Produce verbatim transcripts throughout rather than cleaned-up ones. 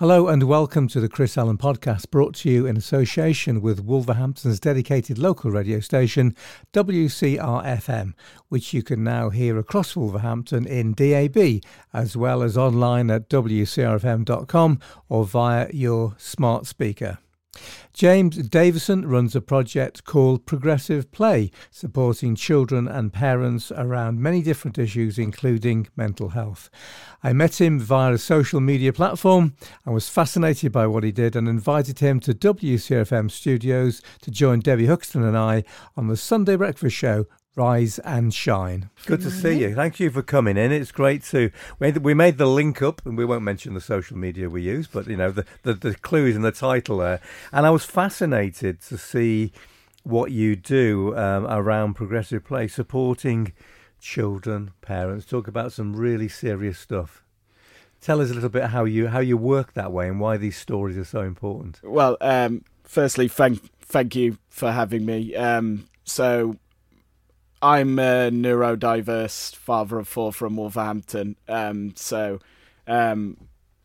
Hello and welcome to the Chris Allen Podcast, brought to you in association with Wolverhampton's dedicated local radio station, W C R F M, which you can now hear across Wolverhampton in D A B, as well as online at w c r f m dot com or via your smart speaker. James Davison runs a project called Progressive Play, supporting children and parents around many different issues, including mental health. I met him via a social media platform and was fascinated by what he did and invited him to W C R F M studios to join Debbie Huxton and I on the Sunday breakfast show Rise and Shine. Good to see you. Thank you for coming in. It's great to we made the link up, and we won't mention the social media we use, but you know the the, the clue is in the title there. And I was fascinated to see what you do um, around Progressive Play, supporting children, parents. Talk about some really serious stuff. Tell us a little bit how you how you work that way and why these stories are so important. Well, um, firstly, thank thank you for having me. Um, so. I'm a neurodiverse father of four from Wolverhampton. Um, so um,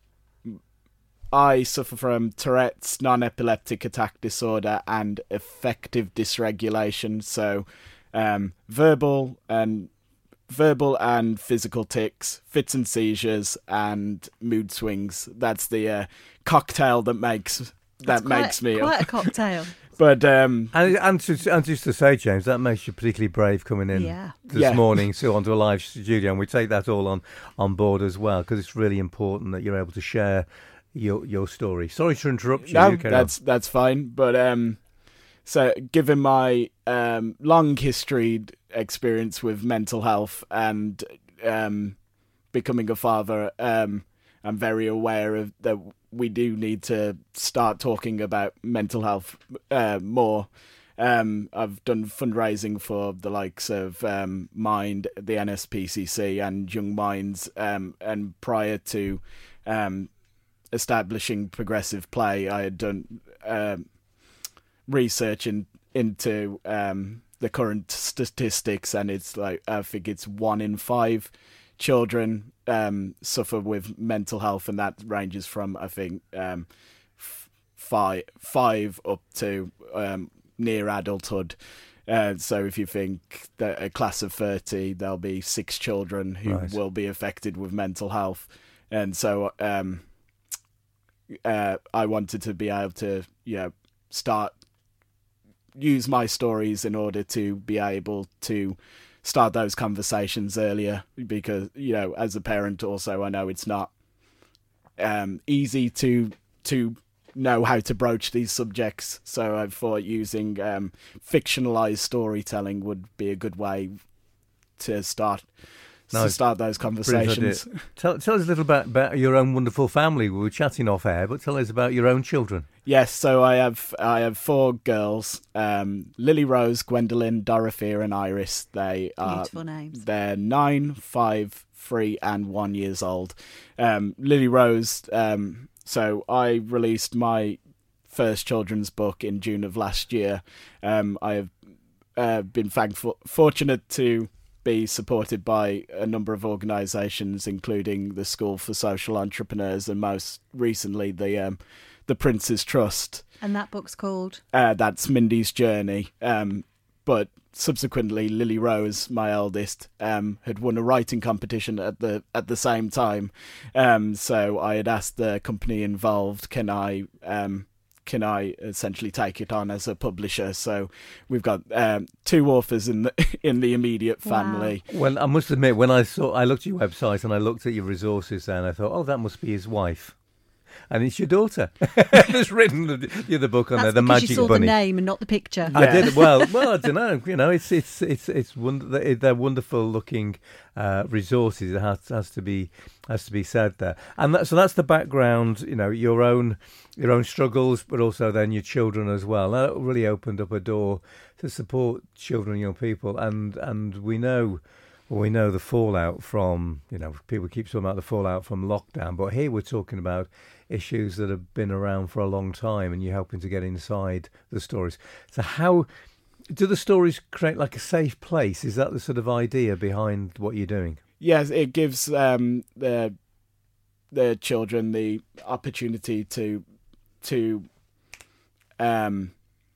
I suffer from Tourette's, non-epileptic attack disorder, and affective dysregulation. So um, verbal and verbal and physical tics, fits and seizures, and mood swings. That's the uh, cocktail that makes that That's quite, makes me quite a cocktail. But um, and, and, to, and just to say, James, that makes you particularly brave coming in yeah. this yeah. morning so onto a live studio, and we take that all on, on board as well, because it's really important that you're able to share your your story. Sorry to interrupt you. No, you that's on. that's fine. But um, so given my um, long history experience with mental health and um, becoming a father, um, I'm very aware of that. We do need to start talking about mental health uh, more. Um, I've done fundraising for the likes of um, Mind, the N S P C C, and Young Minds. Um, and prior to um, establishing Progressive Play, I had done um, research in, into um, the current statistics, and it's like I think it's one in five children um, suffer with mental health, and that ranges from I think um, f- five five up to um, near adulthood. Uh, so if you think that a class of thirty, there'll be six children who right. will be affected with mental health, and so um, uh, I wanted to be able to you know start use my stories in order to be able to start those conversations earlier, because you know as a parent also I know it's not um easy to to know how to broach these subjects, so I thought using um fictionalized storytelling would be a good way to start no, to start those conversations. Tell, tell us a little bit about your own wonderful family. We were chatting off air, but tell us about your own children. Yes, so I have I have four girls: um, Lily Rose, Gwendolyn, Dorothea, and Iris. They are beautiful names. They're nine, five, three, and one years old. Um, Lily Rose. Um, so I released my first children's book in June of last year. Um, I have uh, been thankful, fortunate to be supported by a number of organisations, including the School for Social Entrepreneurs, and most recently the um, the Prince's Trust. And that book's called? Uh, that's Mindy's Journey. Um, but subsequently, Lily Rose, my eldest, um, had won a writing competition at the at the same time. Um, so I had asked the company involved, can I um, can I essentially take it on as a publisher? So we've got um, two authors in the in the immediate family. Wow. Well, I must admit, when I saw, I looked at your website and I looked at your resources there, and I thought, oh, that must be his wife. And it's your daughter. There's written the, the other book on That's there, The because Magic you saw Bunny. the name and not the picture. I did. Well, well, I don't know. You know, it's it's it's it's wonder, they're wonderful looking uh, resources. It has, has to be has to be said there. And that, so that's the background. You know, your own your own struggles, but also then your children as well. That really opened up a door to support children and young people. And and we know. Well, we know the fallout from, you know, people keep talking about the fallout from lockdown, but here we're talking about issues that have been around for a long time, and you're helping to get inside the stories. So how do the stories create like a safe place? Is that the sort of idea behind what you're doing? Yes, it gives um, the the children the opportunity to to um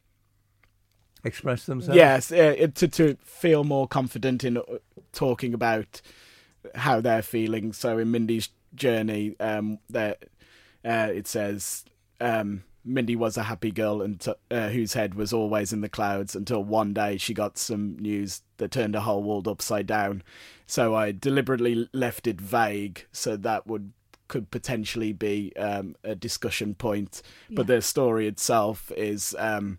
express themselves. Yes, uh, to to feel more confident in talking about how they're feeling. So in Mindy's journey, um, that uh, it says um, Mindy was a happy girl and t- uh, whose head was always in the clouds until one day she got some news that turned her whole world upside down. So I deliberately left it vague so that would could potentially be um, a discussion point. Yeah. But the story itself is. Um,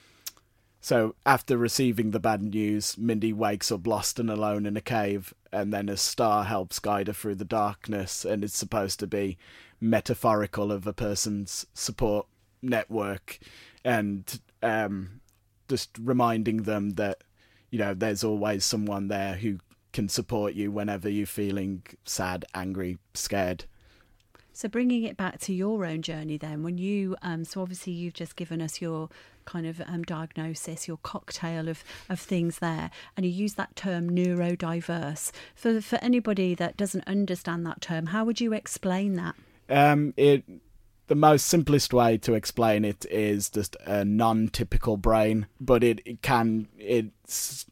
So after receiving the bad news, Mindy wakes up lost and alone in a cave, and then a star helps guide her through the darkness, and it's supposed to be metaphorical of a person's support network, and um, just reminding them that, you know, there's always someone there who can support you whenever you're feeling sad, angry, scared. So bringing it back to your own journey then, when you, um, so obviously you've just given us your kind of um, diagnosis, your cocktail of, of things there, and you use that term neurodiverse. For for anybody that doesn't understand that term, how would you explain that? Um, it the most simplest way to explain it is just a non-typical brain, but it, it can it's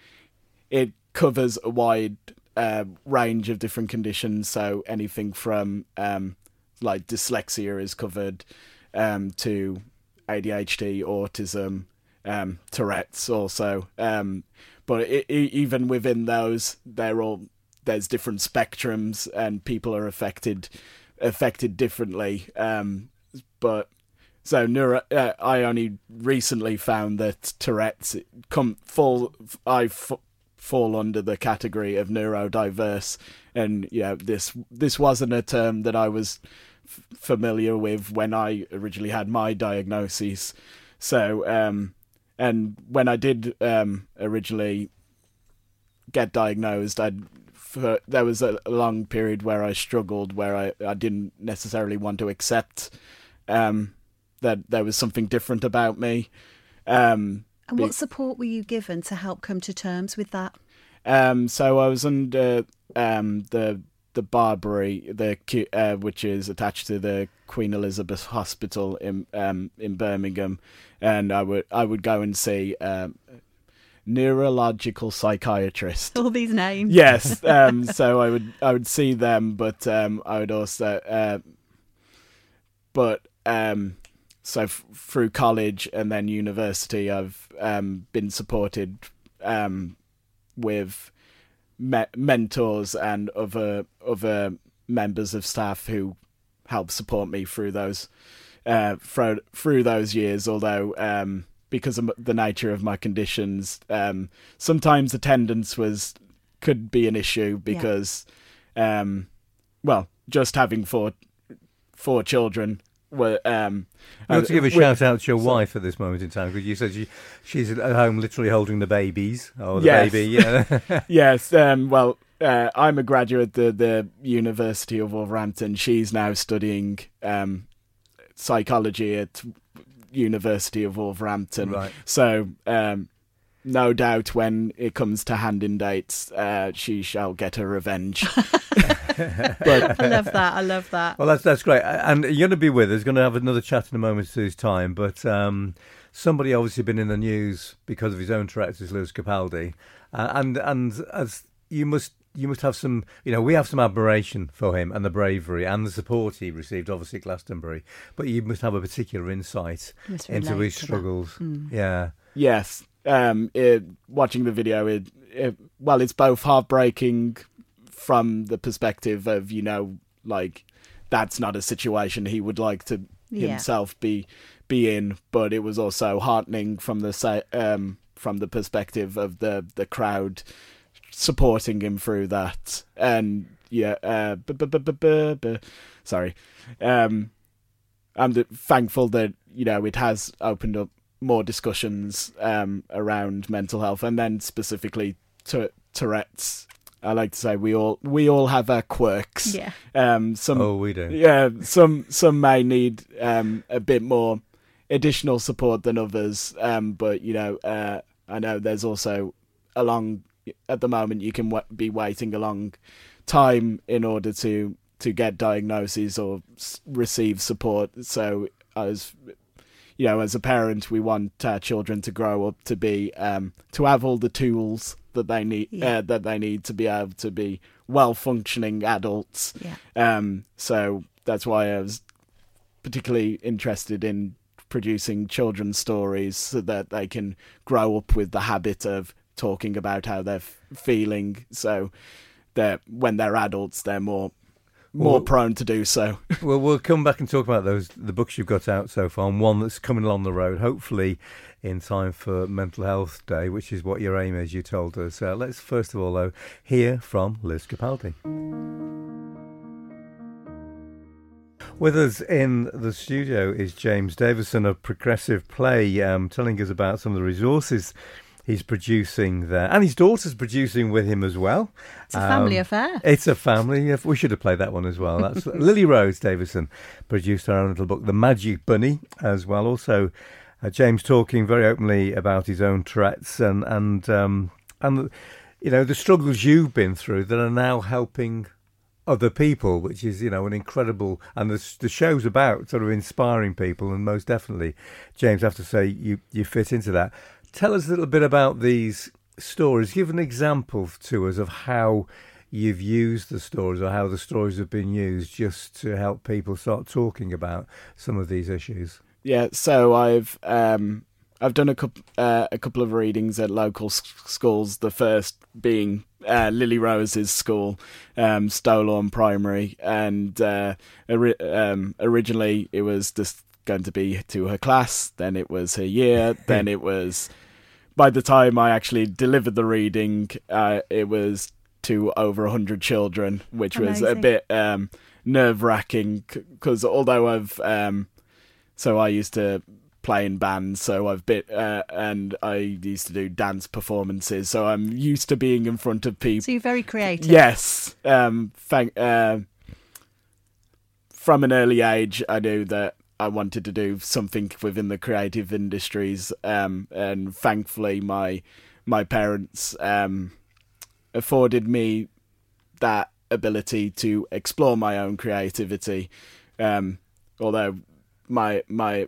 it covers a wide uh, range of different conditions. So anything from um, like dyslexia is covered um, to A D H D, autism, um, Tourette's also. Um, but it, it, even within those, they're all there's different spectrums, and people are affected affected differently. Um, but so neuro, uh, I only recently found that Tourette's come fall. I f- fall under the category of neurodiverse, and you know this this wasn't a term that I was f- familiar with when I originally had my diagnosis. So um, and when I did um, originally get diagnosed, I'd for, there was a long period where I struggled, where I, I didn't necessarily want to accept um, that there was something different about me. Um, And what support were you given to help come to terms with that? Um, so I was under um, the the Barbary, the uh, which is attached to the Queen Elizabeth Hospital in um, in Birmingham, and I would I would go and see um, neurological psychiatrist. All these names. Yes. Um, so I would I would see them, but um, I would also uh, but um, so f- through college and then university, I've um, been supported um, with me- mentors and other other members of staff who help support me through those uh, through through those years. Although um, because of the nature of my conditions, um, sometimes attendance was could be an issue because, yeah. um, well, just having four four children. Were, um, you want to give a uh, shout out to your so, wife at this moment in time, because you said she, she's at home literally holding the babies or the yes. baby. Yeah. Yes. Um, well, uh, I'm a graduate at the, the University of Wolverhampton. She's now studying um, psychology at University of Wolverhampton. Right. So um, no doubt when it comes to hand-in dates, uh, she shall get her revenge. But I love that. I love that. Well, that's that's great. And you're going to be with us. Going to have another chat in a moment's time. But um, somebody obviously been in the news because of his own Tourette's is Lewis Capaldi, uh, and and as you must you must have some. You know, we have some admiration for him and the bravery and the support he received, obviously at Glastonbury. But you must have a particular insight into his struggles. Mm. Yeah. Yes. Um, it, watching the video, it, it well, it's both heartbreaking from the perspective of, you know, like that's not a situation he would like to yeah. himself be be in, but it was also heartening from the um from the perspective of the the crowd supporting him through that. And yeah, uh, b- b- b- b- b- b- sorry, um, I'm thankful that, you know, it has opened up more discussions um around mental health, and then specifically to Tourette's. I like to say we all we all have our quirks. Yeah. Um. Some. Oh, we do. Yeah. Some some may need um a bit more additional support than others. Um. But you know, uh, I know there's also a long at the moment you can w- be waiting a long time in order to to get diagnoses or s- receive support. So as you know, as a parent, we want our children to grow up to be um, to have all the tools that they need Yeah. uh, that they need to be able to be well functioning adults. Yeah. Um, so that's why I was particularly interested in producing children's stories so that they can grow up with the habit of talking about how they're f- feeling. So that when they're adults, they're more more Well, prone to do so. Well, we'll come back and talk about those the books you've got out so far, and one that's coming along the road, hopefully in time for Mental Health Day, which is what your aim is, you told us. Uh, let's first of all, though, hear from Liz Capaldi. With us in the studio is James Davison of Progressive Play, um, telling us about some of the resources he's producing there, and his daughter's producing with him as well. It's a family Um, affair. It's a family. We should have played that one as well. That's Lily Rose Davison produced her own little book, The Magic Bunny, as well. Also, uh, James talking very openly about his own Tourette's and and um, and you know the struggles you've been through that are now helping other people, which is, you know, an incredible, and the, the show's about sort of inspiring people, and most definitely, James, I have to say, you, you fit into that. Tell us a little bit about these stories. Give an example to us of how you've used the stories or how the stories have been used just to help people start talking about some of these issues. Yeah, so I've um, I've done a couple uh, a couple of readings at local s- schools. The first being uh, Lily Rose's school, um, Stowlawn Primary, and uh, ori- um, originally it was just going to be to her class. Then it was her year. Then it was. By the time I actually delivered the reading, uh, it was to over a hundred children, which was a Amazing. bit um, nerve wracking because although I've um, so I used to play in bands, so I've been uh, and I used to do dance performances, so I'm used to being in front of people. So you're very creative. Yes, um, thank uh, from an early age, I knew that I wanted to do something within the creative industries, um, and thankfully, my my parents um, afforded me that ability to explore my own creativity. Um, although my my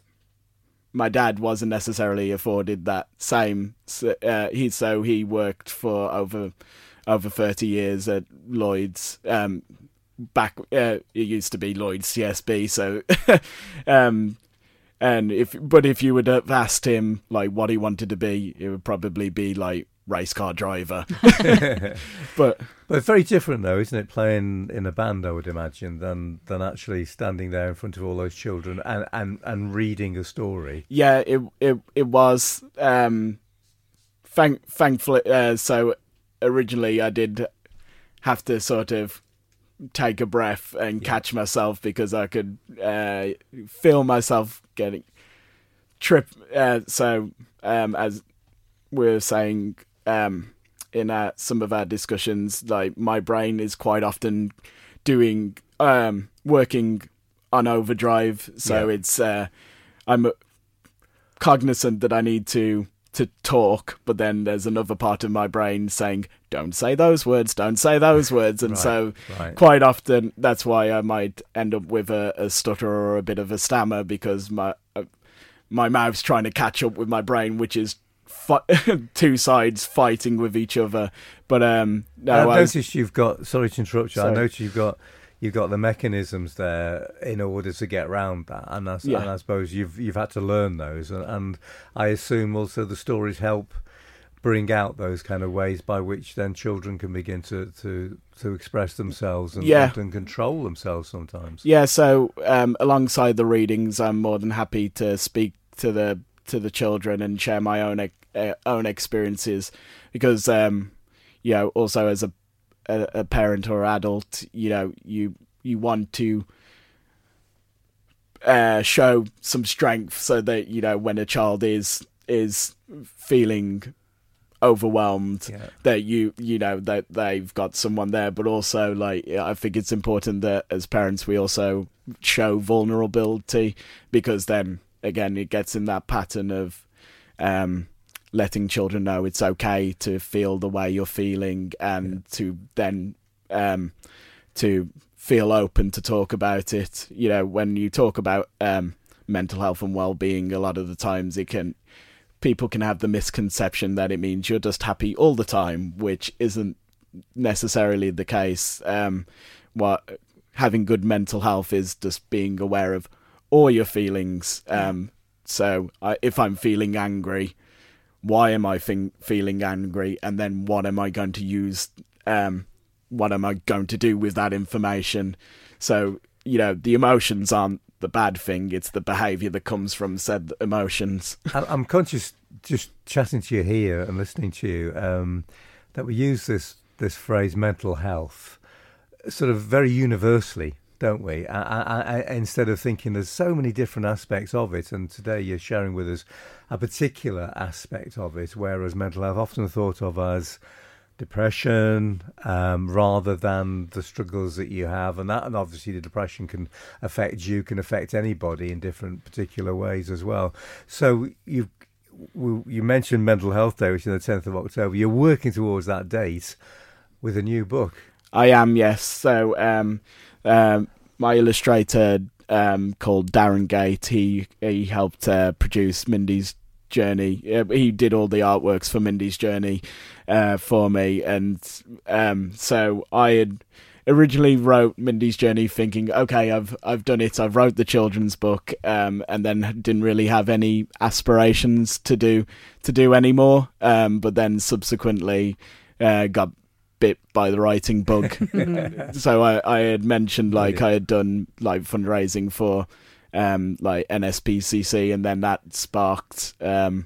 my dad wasn't necessarily afforded that same. Uh, he so he worked for over over thirty years at Lloyd's. Um, back uh, it used to be Lloyd's C S B. So, um, and if but if you would have asked him like what he wanted to be, it would probably be like race car driver. but But it's very different, though, isn't it? Playing in a band, I would imagine, than than actually standing there in front of all those children and, and, and reading a story. yeah, it it it was. Um, thank thankfully, uh, so originally I did have to sort of take a breath and Yeah. catch myself because I could uh, feel myself getting trip. Uh, so um, as we were saying um, in uh, some of our discussions, like my brain is quite often doing um, working on overdrive. So Yeah. it's uh, I'm cognizant that I need to to talk, but then there's another part of my brain saying, don't say those words, don't say those words. And Right, so right. quite often that's why I might end up with a, a stutter or a bit of a stammer because my uh, my mouth's trying to catch up with my brain, which is fi- two sides fighting with each other. But um, no, I've I was- noticed you've got, sorry to interrupt you, I Sorry. noticed you've got you've got the mechanisms there in order to get round that, and I, s- Yeah. and I suppose you've you've had to learn those, and, and I assume also the stories help bring out those kind of ways by which then children can begin to, to, to express themselves and, Yeah. and control themselves sometimes. Yeah, so um, alongside the readings, I'm more than happy to speak to the to the children and share my own ex- uh, own experiences because, um, you know, also as a, a a parent or adult, you know, you you want to uh, show some strength so that you know when a child is is feeling overwhelmed Yeah. that you you know that they've got someone there, but also like I think it's important that as parents we also show vulnerability because then again it gets in that pattern of um letting children know it's okay to feel the way you're feeling and Yeah. to then um to feel open to talk about it. You know, when you talk about um, mental health and well-being, a lot of the times it can people can have the misconception that it means you're just happy all the time, which isn't necessarily the case. Um, what having good mental health is just being aware of all your feelings. Um, so I, if I'm feeling angry, why am I think, feeling angry? And then what am I going to use? Um, what am I going to do with that information? So, you know, the emotions aren't the bad thing. It's the behaviour that comes from said emotions. I'm conscious, just chatting to you here and listening to you, um, that we use this, this phrase mental health sort of very universally, don't we? I, I, I, instead of thinking there's so many different aspects of it, and today you're sharing with us a particular aspect of it, whereas mental health often thought of as depression, um, rather than the struggles that you have, and that, and obviously the depression can affect you, can affect anybody in different particular ways as well. So you you mentioned Mental Health Day, which is the tenth of October. You're working towards that date with a new book. I am, yes. So um, um, my illustrator um, called Darren Gate, he he helped uh, produce Mindy's Journey. Uh, he did all the artworks for Mindy's Journey uh, for me, and um, so I had originally wrote Mindy's Journey thinking, okay, I've I've done it. I've wrote the children's book, um, and then didn't really have any aspirations to do to do any more. Um, but then subsequently uh, got bit by the writing bug. So I, I had mentioned like I had done like fundraising for um like N S P C C, and then that sparked um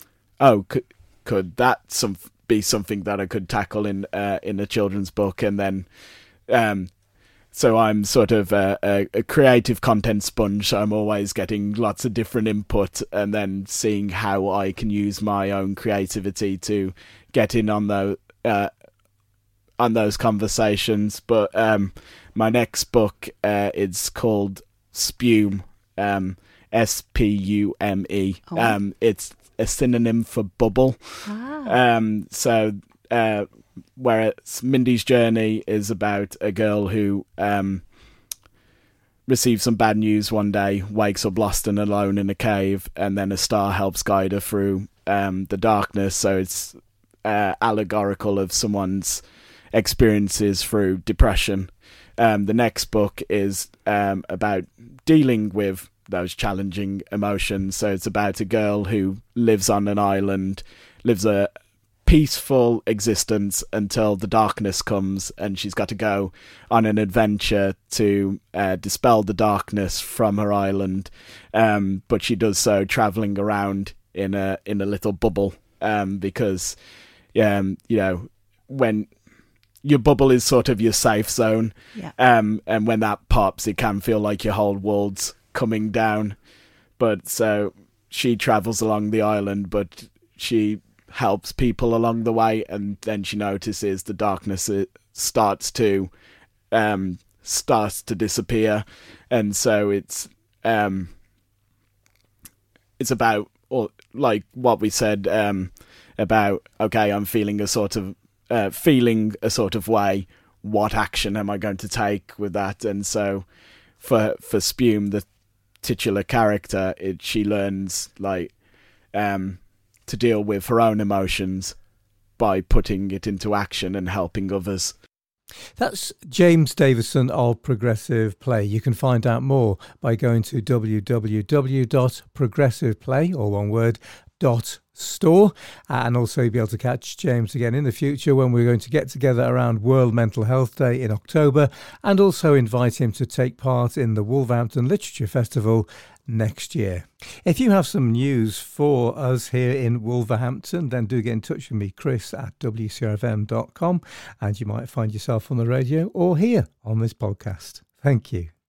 oh could could that some be something that I could tackle in uh, in a children's book. And then um so I'm sort of a, a, a creative content sponge, so I'm always getting lots of different input and then seeing how I can use my own creativity to get in on the uh on those conversations. But um, my next book uh, is called Spume, um, S P U M E. Oh. Um, it's a synonym for bubble. Ah. Um, so uh, whereas Mindy's Journey is about a girl who um, receives some bad news one day, wakes up lost and alone in a cave, and then a star helps guide her through um, the darkness. So it's uh, allegorical of someone's experiences through depression. Um, the next book is um, about dealing with those challenging emotions. So it's about a girl who lives on an island, lives a peaceful existence until the darkness comes, and she's got to go on an adventure to uh, dispel the darkness from her island. Um, but she does so traveling around in a in a little bubble, um, because um, you know, when your bubble is sort of your safe zone. Yeah. Um, and when that pops, it can feel like your whole world's coming down. But so she travels along the island, but she helps people along the way, and then she notices the darkness it starts to um starts to disappear. And so it's um it's about, or like what we said um about, okay, I'm feeling a sort of Uh, feeling a sort of way, what action am I going to take with that? And so for for Spume, the titular character, it, she learns like um, to deal with her own emotions by putting it into action and helping others. That's James Davison of Progressive Play. You can find out more by going to w w w dot progressive play, or one word, dot store, and also you'll be able to catch James again in the future when we're going to get together around World Mental Health Day in October, and also invite him to take part in the Wolverhampton Literature Festival next year. If you have some news for us here in Wolverhampton, then do get in touch with me, Chris at w c r f m dot com, and you might find yourself on the radio or here on this podcast. Thank you.